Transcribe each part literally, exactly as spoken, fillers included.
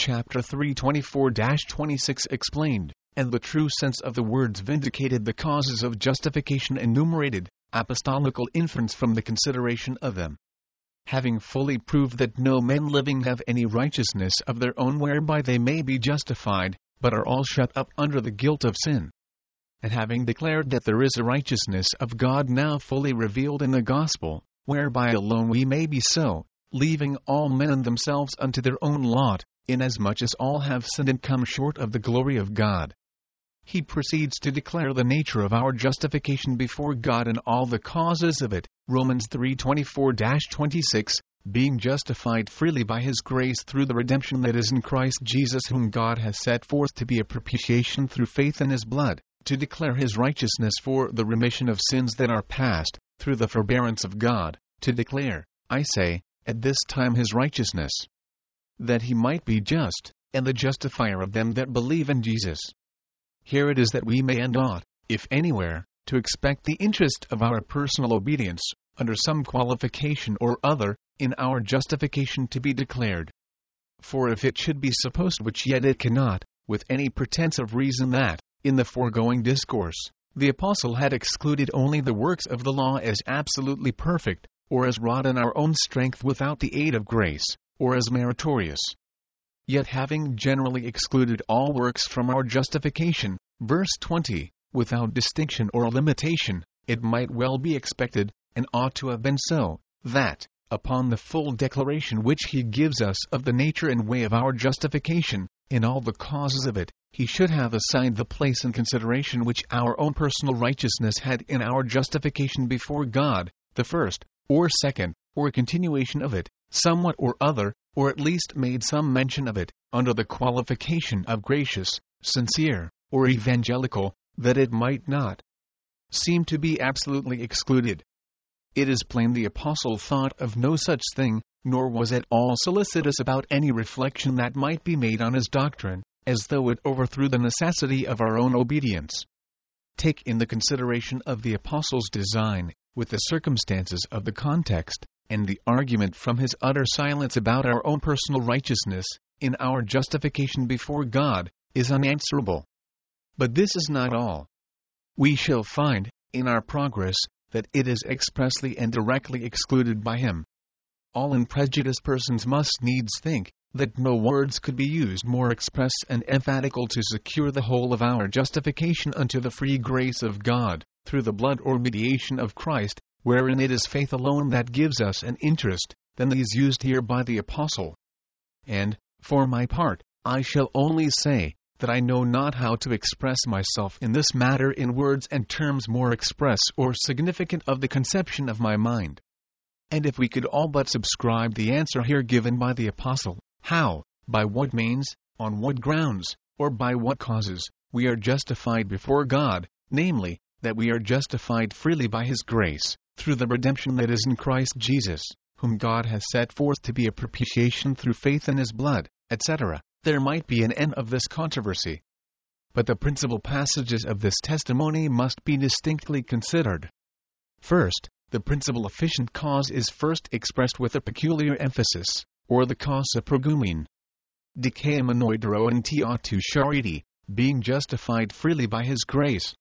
chapter three twenty-four to twenty-six explained, and the true sense of the words vindicated the causes of justification enumerated, apostolical inference from the consideration of them. Having fully proved that no men living have any righteousness of their own whereby they may be justified, but are all shut up under the guilt of sin. And having declared that there is a righteousness of God now fully revealed in the gospel, whereby alone we may be so, leaving all men and themselves unto their own lot, inasmuch as all have sinned and come short of the glory of God. He proceeds to declare the nature of our justification before God and all the causes of it, Romans three twenty-four to twenty-six, being justified freely by His grace through the redemption that is in Christ Jesus, whom God has set forth to be a propitiation through faith in His blood, to declare His righteousness for the remission of sins that are past, through the forbearance of God, to declare, I say, at this time His righteousness, that He might be just, and the justifier of them that believe in Jesus. Here it is that we may and ought, if anywhere, to expect the interest of our personal obedience, under some qualification or other, in our justification to be declared. For if it should be supposed, which yet it cannot, with any pretense of reason, that, in the foregoing discourse, the apostle had excluded only the works of the law as absolutely perfect, or as wrought in our own strength without the aid of grace, or as meritorious. Yet having generally excluded all works from our justification, verse twenty, without distinction or limitation, it might well be expected, and ought to have been so, that, upon the full declaration which he gives us of the nature and way of our justification, in all the causes of it, he should have assigned the place and consideration which our own personal righteousness had in our justification before God, the first, or second, or continuation of it, somewhat or other, or at least made some mention of it, under the qualification of gracious, sincere, or evangelical, that it might not seem to be absolutely excluded. It is plain the apostle thought of no such thing, nor was at all solicitous about any reflection that might be made on his doctrine, as though it overthrew the necessity of our own obedience. Take in the consideration of the apostle's design, with the circumstances of the context, and the argument from his utter silence about our own personal righteousness, in our justification before God, is unanswerable. But this is not all. We shall find, in our progress, that it is expressly and directly excluded by him. All unprejudiced persons must needs think that no words could be used more express and emphatical to secure the whole of our justification unto the free grace of God, through the blood or mediation of Christ, wherein it is faith alone that gives us an interest, than these used here by the apostle. And, for my part, I shall only say, that I know not how to express myself in this matter in words and terms more express or significant of the conception of my mind. And if we could all but subscribe the answer here given by the apostle, how, by what means, on what grounds, or by what causes, we are justified before God, namely, that we are justified freely by His grace, through the redemption that is in Christ Jesus, whom God has set forth to be a propitiation through faith in His blood, et cetera, there might be an end of this controversy. But the principal passages of this testimony must be distinctly considered. First, the principal efficient cause is first expressed with a peculiar emphasis, or the causa progumen. Dikaemanoidero and autou chariti, being justified freely by His grace.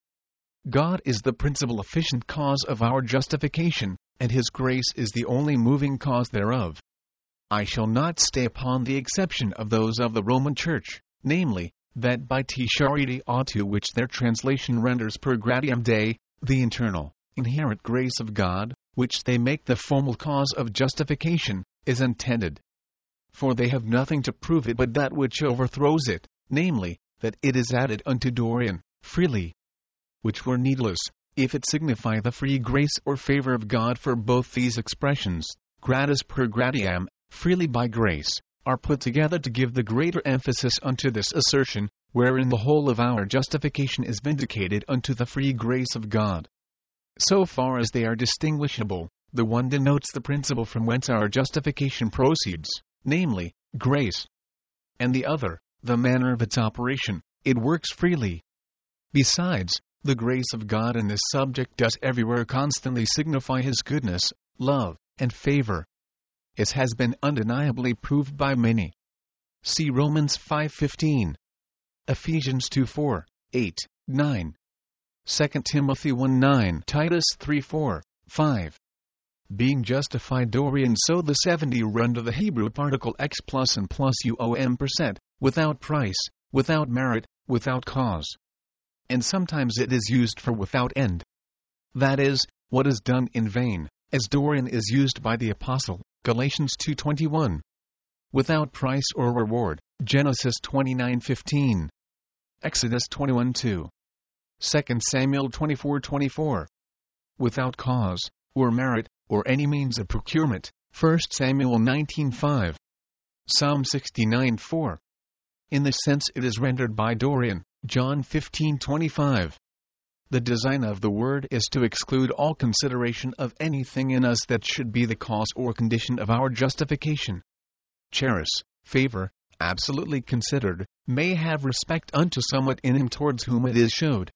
God is the principal efficient cause of our justification, and His grace is the only moving cause thereof. I shall not stay upon the exception of those of the Roman Church, namely, that by te chariti autou, which their translation renders per gratiam Dei, the internal, inherent grace of God, which they make the formal cause of justification, is intended. For they have nothing to prove it but that which overthrows it, namely, that it is added unto Dorian, freely. Which were needless, if it signify the free grace or favor of God. For both these expressions, gratis per gratiam, freely by grace, are put together to give the greater emphasis unto this assertion, wherein the whole of our justification is vindicated unto the free grace of God. So far as they are distinguishable, the one denotes the principle from whence our justification proceeds, namely, grace, and the other, the manner of its operation, it works freely. Besides, the grace of God in this subject does everywhere constantly signify His goodness, love, and favor. It has been undeniably proved by many. See Romans five fifteen, Ephesians two four, eight, nine, Second Timothy one nine, Titus three four, five. Being justified Dorian, so the seventy run to the Hebrew particle x plus and plus uom percent, without price, without merit, without cause. And sometimes it is used for without end. That is, what is done in vain, as Dorian is used by the Apostle, Galatians two twenty-one. Without price or reward, Genesis twenty-nine fifteen. Exodus twenty-one two. Second Samuel twenty-four twenty-four. Without cause, or merit, or any means of procurement, First Samuel nineteen five. Psalm sixty-nine four. In this sense it is rendered by Dorian, John fifteen twenty-five. The design of the word is to exclude all consideration of anything in us that should be the cause or condition of our justification. Charis, favor, absolutely considered, may have respect unto somewhat in him towards whom it is showed.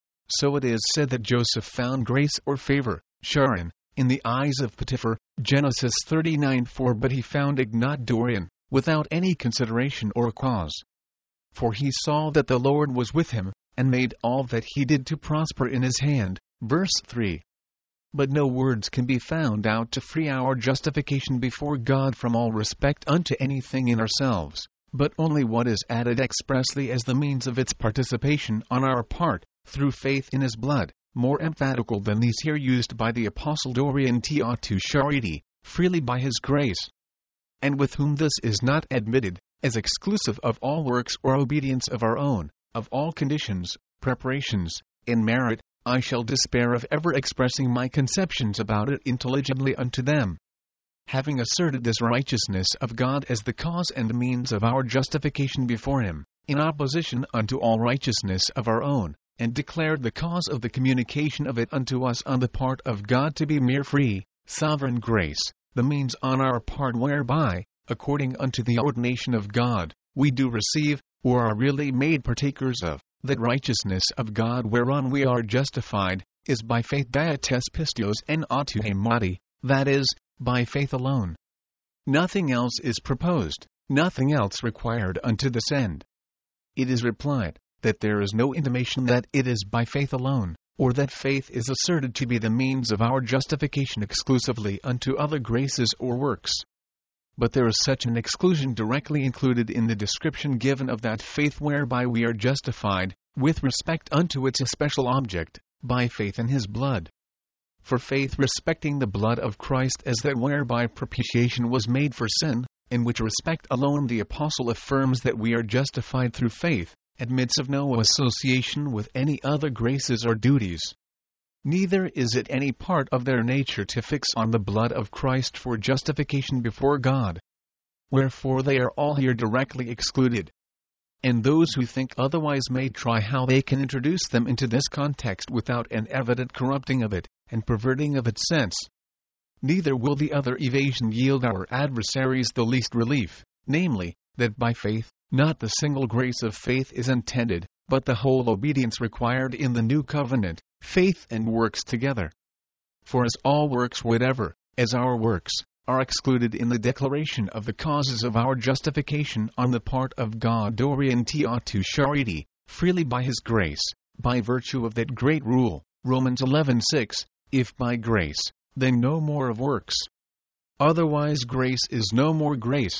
So it is said that Joseph found grace or favor, charin, in the eyes of Potiphar, Genesis thirty-nine four, but he found it not Dorian, without any consideration or cause. For he saw that the Lord was with him, and made all that he did to prosper in his hand. Verse three. But no words can be found out to free our justification before God from all respect unto anything in ourselves, but only what is added expressly as the means of its participation on our part, through faith in his blood, more emphatical than these here used by the Apostle Dorian to charity, freely by his grace. And with whom this is not admitted, as exclusive of all works or obedience of our own, of all conditions, preparations, in merit, I shall despair of ever expressing my conceptions about it intelligibly unto them. Having asserted this righteousness of God as the cause and means of our justification before him, in opposition unto all righteousness of our own, and declared the cause of the communication of it unto us on the part of God to be mere free, sovereign grace, the means on our part whereby, according unto the ordination of God, we do receive, or are really made partakers of, that righteousness of God whereon we are justified, is by faith diates pistios en autu hemati, that is, by faith alone. Nothing else is proposed, nothing else required unto this end. It is replied, that there is no intimation that it is by faith alone, or that faith is asserted to be the means of our justification exclusively unto other graces or works. But there is such an exclusion directly included in the description given of that faith whereby we are justified, with respect unto its especial object, by faith in his blood. For faith respecting the blood of Christ as that whereby propitiation was made for sin, in which respect alone the Apostle affirms that we are justified through faith, admits of no association with any other graces or duties. Neither is it any part of their nature to fix on the blood of Christ for justification before God. Wherefore they are all here directly excluded. And those who think otherwise may try how they can introduce them into this context without an evident corrupting of it, and perverting of its sense. Neither will the other evasion yield our adversaries the least relief, namely, that by faith, not the single grace of faith is intended, but the whole obedience required in the new covenant, faith and works together. For as all works whatever, as our works, are excluded in the declaration of the causes of our justification on the part of God Dorian to charity, freely by his grace, by virtue of that great rule, Romans eleven six, if by grace, then no more of works. Otherwise grace is no more grace.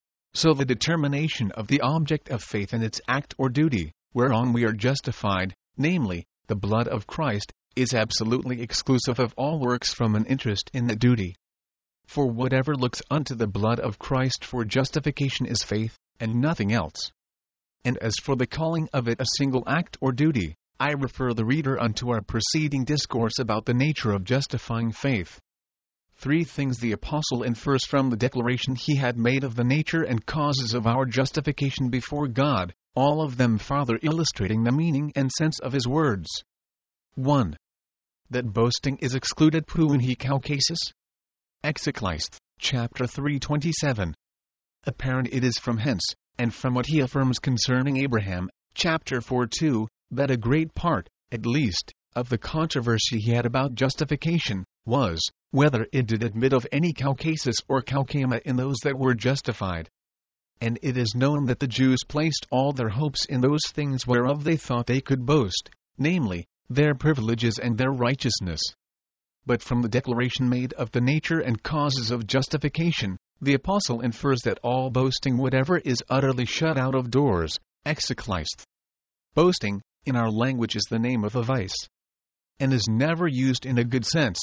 So the determination of the object of faith and its act or duty, whereon we are justified, namely, the blood of Christ, is absolutely exclusive of all works from an interest in the duty. For whatever looks unto the blood of Christ for justification is faith, and nothing else. And as for the calling of it a single act or duty, I refer the reader unto our preceding discourse about the nature of justifying faith. Three things the Apostle infers from the declaration he had made of the nature and causes of our justification before God, all of them farther illustrating the meaning and sense of his words. one. That boasting is excluded pu in he caucasus. Exeklist, chapter three twenty-seven. Apparent it is from hence, and from what he affirms concerning Abraham, chapter four two, that a great part, at least, of the controversy he had about justification, was, whether it did admit of any caucasus or caucama in those that were justified. And it is known that the Jews placed all their hopes in those things whereof they thought they could boast, namely, their privileges and their righteousness. But from the declaration made of the nature and causes of justification, the Apostle infers that all boasting whatever is utterly shut out of doors, exekleist. Boasting, in our language, is the name of a vice, and is never used in a good sense.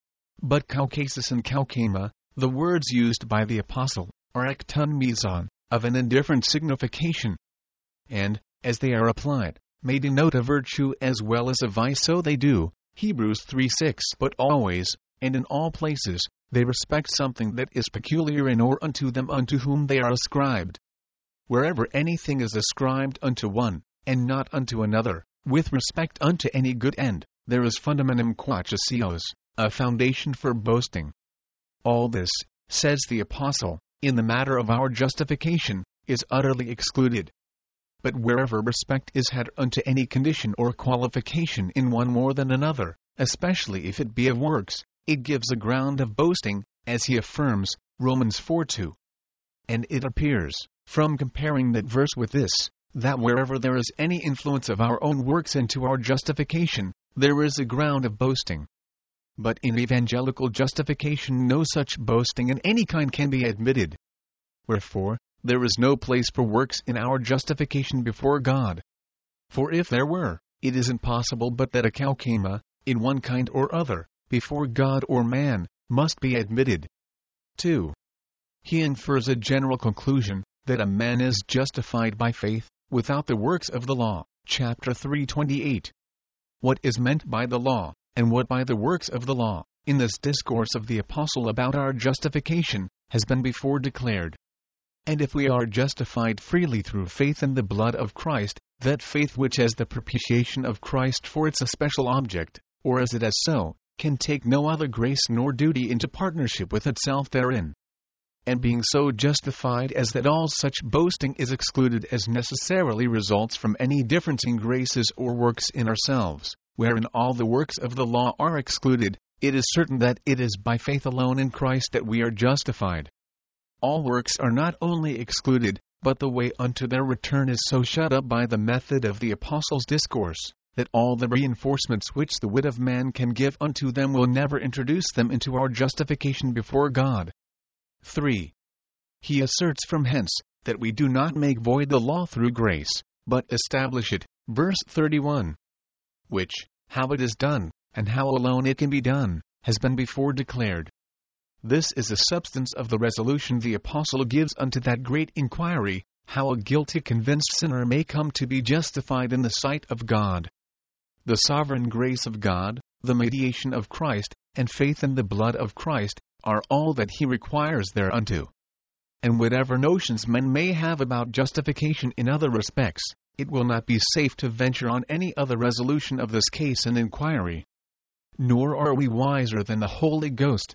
But kaukasis and kaukema, the words used by the Apostle, are ekton mizon, of an indifferent signification, and, as they are applied, may denote a virtue as well as a vice. So they do, Hebrews three six. But always, and in all places, they respect something that is peculiar in or unto them unto whom they are ascribed. Wherever anything is ascribed unto one, and not unto another, with respect unto any good end, there is fundamentum quaesios, a foundation for boasting. All this, says the Apostle, in the matter of our justification, is utterly excluded. But wherever respect is had unto any condition or qualification in one more than another, especially if it be of works, it gives a ground of boasting, as he affirms, Romans four two. And it appears, from comparing that verse with this, that wherever there is any influence of our own works into our justification, there is a ground of boasting. But in evangelical justification no such boasting in any kind can be admitted. Wherefore, there is no place for works in our justification before God. For if there were, it is impossible but that a kaukema, in one kind or other, before God or man, must be admitted. two. He infers a general conclusion, that a man is justified by faith, without the works of the law, chapter three twenty-eight. What is meant by the law, and what by the works of the law, in this discourse of the Apostle about our justification, has been before declared. And if we are justified freely through faith in the blood of Christ, that faith which has the propitiation of Christ for its especial object, or as it has so, can take no other grace nor duty into partnership with itself therein. And being so justified as that all such boasting is excluded as necessarily results from any difference in graces or works in ourselves, wherein all the works of the law are excluded, it is certain that it is by faith alone in Christ that we are justified. All works are not only excluded, but the way unto their return is so shut up by the method of the Apostle's discourse, that all the reinforcements which the wit of man can give unto them will never introduce them into our justification before God. three. He asserts from hence, that we do not make void the law through grace, but establish it, verse thirty-one. Which, how it is done, and how alone it can be done, has been before declared. This is the substance of the resolution the Apostle gives unto that great inquiry, how a guilty convinced sinner may come to be justified in the sight of God. The sovereign grace of God, the mediation of Christ, and faith in the blood of Christ, are all that he requires thereunto. And whatever notions men may have about justification in other respects, it will not be safe to venture on any other resolution of this case and inquiry. Nor are we wiser than the Holy Ghost,